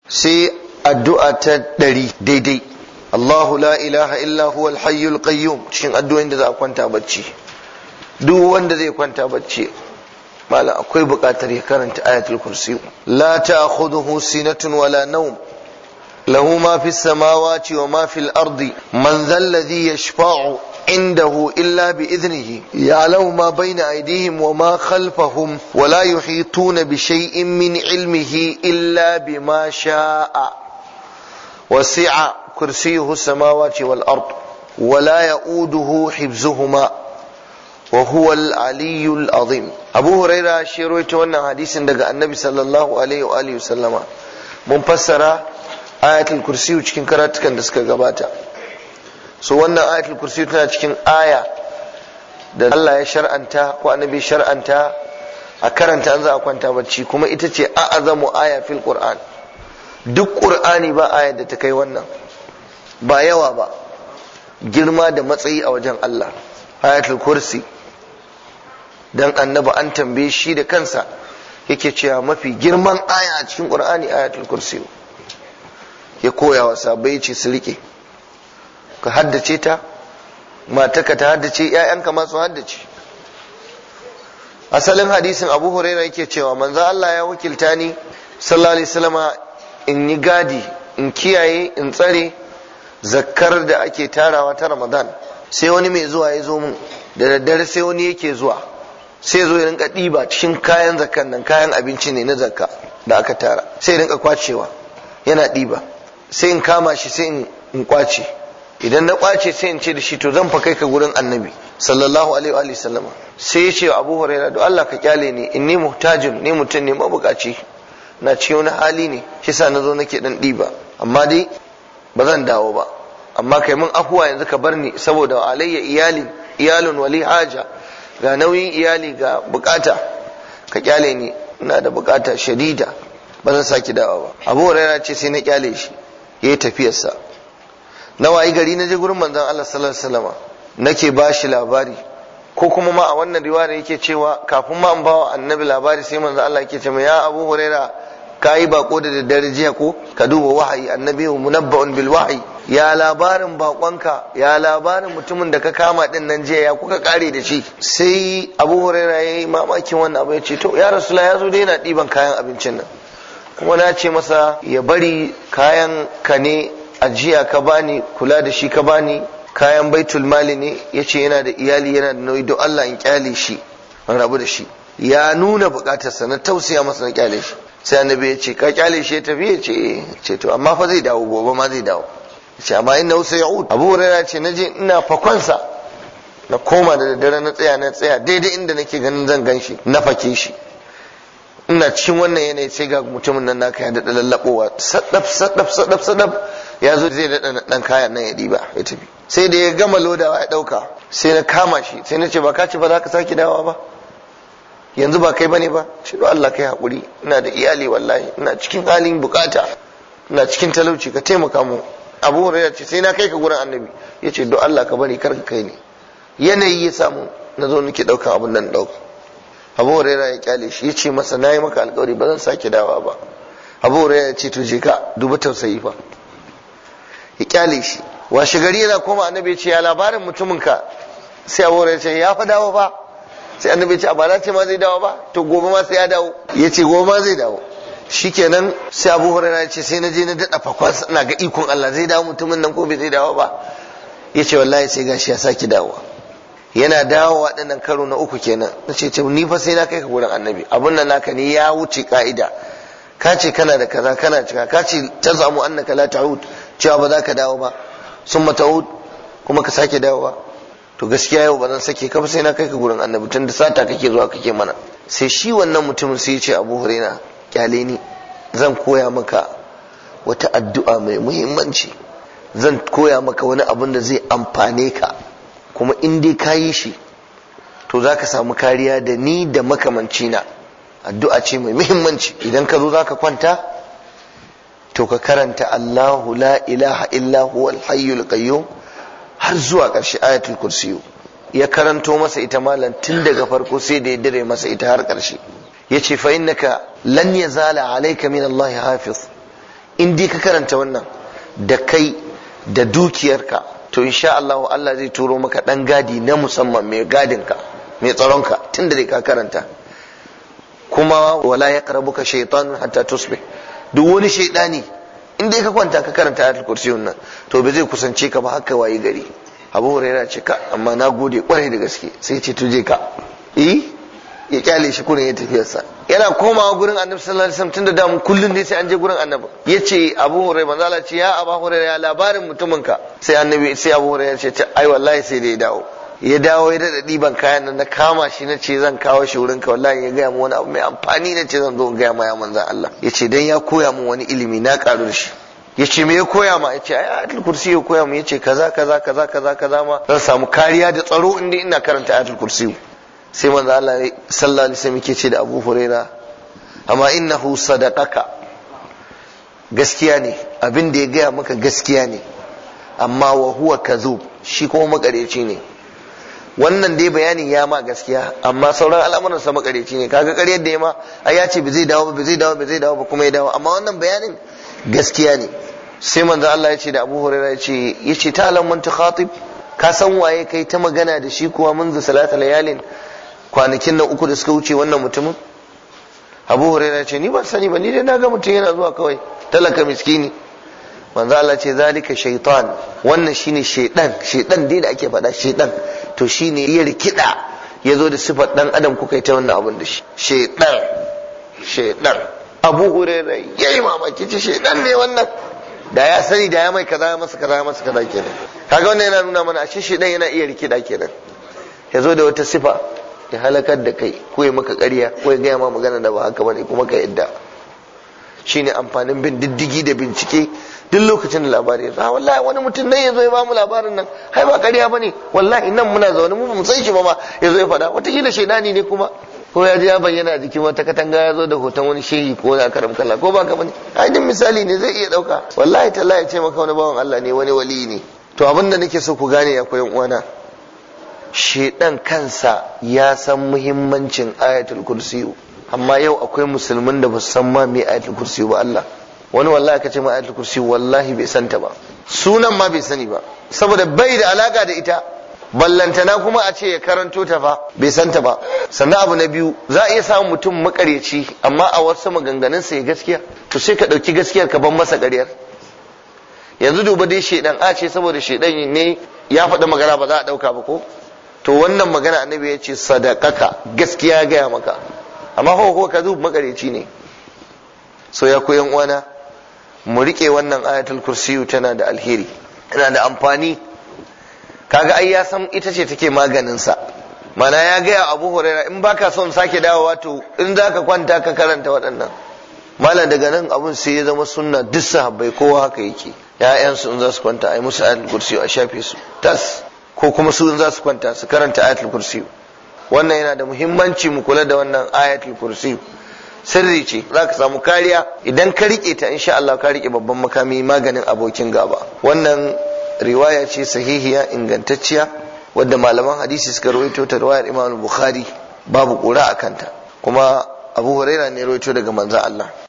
sai addu'a ta 100 daidai. Allahu la ilaha illa huwal hayyul qayyum, cikin addu'o'in da za a kwanta bacci. Duk wanda zai kwanta bacci malam akwai buƙatar ya karanta ayatul kursi. La ta'khudhuhu sinatun wala nawm, lahu ma fis samawati wa ma fil ardi, man dhal ladhi yashfa'u عنده إلا بإذنه يعلم ما بين أيديهم وما خلفهم ولا يحيطون بشيء من علمه إلا بما شاء وسع كرسيه السماوات والأرض ولا يؤوده حفظهما وهو العلي العظيم. أبو هريرة شيرويت وانا حديث دقاء النبي صلى الله عليه وآله وسلم منفسرة آية الكرسي وشكين كرات كان دسكا قباتا. So wannan ayatul kursi tana cikin aya da Allah ya shar'anta ko annabi shar'anta a karanta an za a kwanta bacci, kuma ita ce a'azamu aya fil qur'an. Duk qur'ani ba ayar da ta kai wannan, ba yawa ba, girma da matsayi a wajen Allah. Ayatul kursi, dan annabi an tambaye shi da kansa yake cewa mafi girman aya a cikin qur'ani ayatul kursi. Ya koya wa sahabbai ce su rike, ka haddace ta, matarka ta haddace, ƴaƴanka ma su haddace. Asalin hadisin Abu Hurairah yake cewa manzo Allah ya wakilta ni sallallahu alaihi wasallama in yi gadi, in kiyaye, in tsare zakkar da ake tarawa ta Ramadan. Sai wani mai zuwa ya zo mun da daddare, sai wani yake zuwa, sai zo ya rinka ɗiba cikin kayan zakkan nan, kayan abinci ne na zakka da aka tara, sai ya rinka kwacewa yana ɗiba, sai in kama shi, sai in kwace. Idan na kwace sai in ce da shi to zan fa kai ka gurin annabi sallallahu alaihi wa sallama. Sai ya ce wa Abu Hurairah, do Allah ka kyale ni, inni muhtajun, ni mutum ne mabukaci, na cikin wani hali ne, shi sa nazo nake dan diba, amma dai ba zan dawo ba, amma kai mun afuwa yanzu ka bar ni, saboda alayya iyalun wali haja, ga nauyin iyali ga bukata, ka kyale ni, ina da bukata shadida, ba zan saki dawo ba. Abu Hurairah ce sai na kyale shi, yayi tafiyarsa. Na wayi gari na je gurin manzon Allah sallallahu alaihi wasallam, nake bashi labari, ko kuma ma a wannan riwaya yake cewa kafin ma in bawa annabi labari sai manzon Allah yake cewa ya Abu Huraira, kai bako da daddare jiya ko? Ka duba wahayi, annabi munabba'un bil wahyi. Ya labarin bakonka, ya labarin mutumin da ka kama din nan jiya, ya kuka kare da shi? Sai Abu Huraira yayi mamakin wannan abu, ya ce to ya Rasulullah, ya zo dai yana diban kayan abincin nan, kuma na ce masa ya bari, kayan ka ne, ajiya ka bani, kula da shi ka bani, kayan baitul mali ne, yace yana da iyali, yana da nauyi, don Allah in kyale shi, an rabu da shi. Ya nuna bukatarsa, na tausaya masa na kyale shi. Sai annabi ya ce ka kyale shi ya tafi? Ya ce to amma fa zai dawo, gobe ma zai dawo. Ya ce amma innahu sayud. Abu Hurairah ce naje ina fakonsa, na koma da daddare na tsaya daidai inda nake ganin zan ganshi, na fake shi. Ina cikin wannan yanayi sai ga mutumin nan naka ya daɗa lallaɓowa, sadaf ya zo zai daɗa ɗan kayan nan ya ɗiba ya tafi. Sai da ya gama lodawa ya ɗauka, sai na kama shi, sai na ce ba ka ce ba za ka sake dawa ba, yanzu ba kai bane ba? Ce do Allah kai haƙuri, ina da iyali wallahi, ina cikin halin bukata, ina cikin talauci, ka taimaka mu. Abu Hurairah ce sai na kai ka gurin annabi. Ya ce do Allah ka bari, kar ka kai ni, yanayi ya samu na zo nake ɗaukan abin nan ɗauka. Abu Hurairah ya kyale shi, ya ce masa na yi maka alƙawari ba zan sake dawa ba. Abu Hurairah ya ce to je ka, duba tausayi fa, ya kyale shi. Washe gari yana koma, annabi ya ce ya labarin mutumin ka? Sai Abu Hurairah ya ce ya fa dawo ba. Sai annabi ya ce ba na ce ma zai dawo ba, to gobe ma sai ya dawo. Ya ce gobe ma zai dawo. Shikenan sai Abu Hurairah ya ce sai na je na daɗa fakwas, ina ga ikon Allah zai dawo mutumin nan ko bai zai dawo ba. Ya ce wallahi sai gashi ya sake dawowa. Yana dawowa ɗinnan karo na uku kenan. Na ce ni fa sai na kai ka gurin annabi, abun nan naka ne ya wuce ka'ida, ka ce kana da kaza, kana cika, ka ce ta samu annaka la ta'ud, cewa ba za ka dawo ba, sun mata'ud, kuma ka sake dawowa. To gaskiya yau ba zan sake ka ba, sai na kai ka gurin annabi, tun da sata kake zuwa kake mana. Sai shi wannan mutumin sai ya ce Abu Hurairah, kyale ni, zan koya maka wata addu'a mai muhimmanci, zan koya maka wani abin da zai amfane ka, kuma in dai ka yi shi to za ka samu kariya da ni da makamanci na. Addu'a ce mai muhimmanci. Idan ka zo za ka kwanta, to ka karanta Allahu la ilaha illa huwal hayyul qayyum har zuwa ƙarshe ayatul kursiyu. Ya karanto masa ita malam tun daga farko sai da ya dire masa ita har ƙarshe. Ya ce fa innaka lan yazala alayka min Allah hafiz, in dai ka karanta wannan da kai da dukiyarka, to insha Allah Allah zai turo maka dan gadi na musamman mai gadinka, mai tsaronka, tunda dai ka karanta. Kuma wala yaqrabuka shaytanun hatta tusbih, duk wani shaydani in dai ka kwanta ka karanta ayatul kursi nan, to bai zai kusance ka ba haka waye gari. Abu Hurairah ce ka amma na gode kwarai da gaske, sai ce tuje ka ya kyale shi kurin ya tafiyarsa. Yana komawa gurin Annabi sallallahu alaihi wasallam, tunda da mu kullun ne sai an je gurin Annabi. Yace Abu Hurairah, manzo Allah ce ya Abu Hurairah, ya labarin mutumin ka. Sai Abu Hurairah ce ai wallahi sai dai dawo. Ya dawo ya dada diban kayan nan, na kama shi na ce zan kawo shi wurin ka, wallahi ya gaya mu wani abu mai amfani, na ce zan zo gaya ma ya manzon Allah. Yace dan ya koya mu wani ilimi na karu da shi. Yace me ya koya ma? Yace ai ayatul kursi ya koya mu. Yace kaza ma zan samu kariya da tsaro inda ina karanta ayatul kursi. Sai manzo Allah sallallahu alaihi wasallam yake ce da Abu Huraira, amma innahu sadaqaka, gaskiya ne abin da ya gaya maka, gaskiya ne, amma wa huwa kadhub, shi kuma makareci ne. Wannan dai bayanin ya ma gaskiya, amma sauran al'amuran sa makareci ne. Kaga ƙaryar da ya ma ai ya ce ba zai dawo ba kuma ya dawo, amma wannan bayanin gaskiya ne. Sai manzo Allah ya ce da Abu Huraira, yace ta alam man tukhatib, ka san waye kai ta magana da shi kuwa munzu salata layalin, kwanakin nan 3 da suka wuce wannan mutumin? Abu Hurairah ce ni ban sani ba, ni dai naga mutum yana zuwa kawai talaka miskini. Manzo Allah ce zalika shaytan, wannan shine shaydan dai da ake faɗa, shaydan to shine ya rikida yazo da sifar dan adam, kuka yi ta wannan abin da shi shaydan. Abu Hurairah yayi mamaki, ce shaydan ne wannan, da ya sani da ya mai kaza masa kaza kenan. Kaga wannan yana nuna mana ashe shaydan yana iya rikida kenan, yazo da wata sifa ya halakar da kai, ko ya maka ƙarya, ko ya gaya ma magana da ba haka bane kuma ka yadda. Shine amfanin bin diddigi da bincike duk lokacin da labari ya zo. Wallahi wani mutum nan yazo ya ba mu labarin nan, hai ba ƙarya bane, wallahi nan muna zaune mu mu san shi ba ma, yazo ya faɗa, wataƙila shaidani ne kuma, ko ya ji ya bayyana a jikin wata katanga ya zo da hoton wani shehi ko wani akaram kalla, ko ba ka bane. Ai din misali ne zai iya ɗauka, wallahi tallahi ce maka wani bawan Allah ne, wani wali ne. To abin da nake so ku gane akwai uwana, shedan kansa ya san muhimmancin ayatul kursi, amma yau akwai musulmin da ba su san ma me ayatul kursi ba. Allah, wani wallahi ka ce ma ayatul kursi wallahi bai santa ba, sunan ma bai sani ba, saboda bai da alaka da ita, ballantana kuma a ce ya karanto ta fa bai santa ba. Sannan abu na biyu, za a iya samun mutum makareci amma a wasu maganganun sa ya gaskiya, to sai ka dauki gaskiyar ka ban masa ƙaryar. Yanzu duba dai shedan, a ce saboda shedan ne ya faɗi magana ba za a dauka ba ko? To wannan magana annabi ya ce sadaqaka, gaskiya gaya maka, amma ko ka zo makareci ne. So ya koyan uwana, mu rike wannan ayatul kursiyu, tana da alheri, tana da amfani. Kaga ai ya san ita ce take maganin sa, mana ya gaya Abu Hurairah, in baka son sake dawowa to in zaka kwanta ka karanta waɗannan. Malam daga nan abun sai ya zama sunna, duk sahabbai kowa haka yake, ya'yansu in za su kwanta ai musu ayatul kursiyu a shafe su tas, ko kuma su za su kwanta su karanta ayatul kursi. Wannan yana da muhimmanci mu kula da wannan ayatul kursi, sirri ce, za ka samu kariya idan ka rike ta, insha Allah ka rike babban makami, maganin abokin gaba. Wannan riwaya ce sahihiya ingantacciya wadda malaman hadisi suka rawaito ta, riwayar Imam Bukhari, babu kura a kanta, kuma Abu Hurairah ne rawaito daga manzon Allah.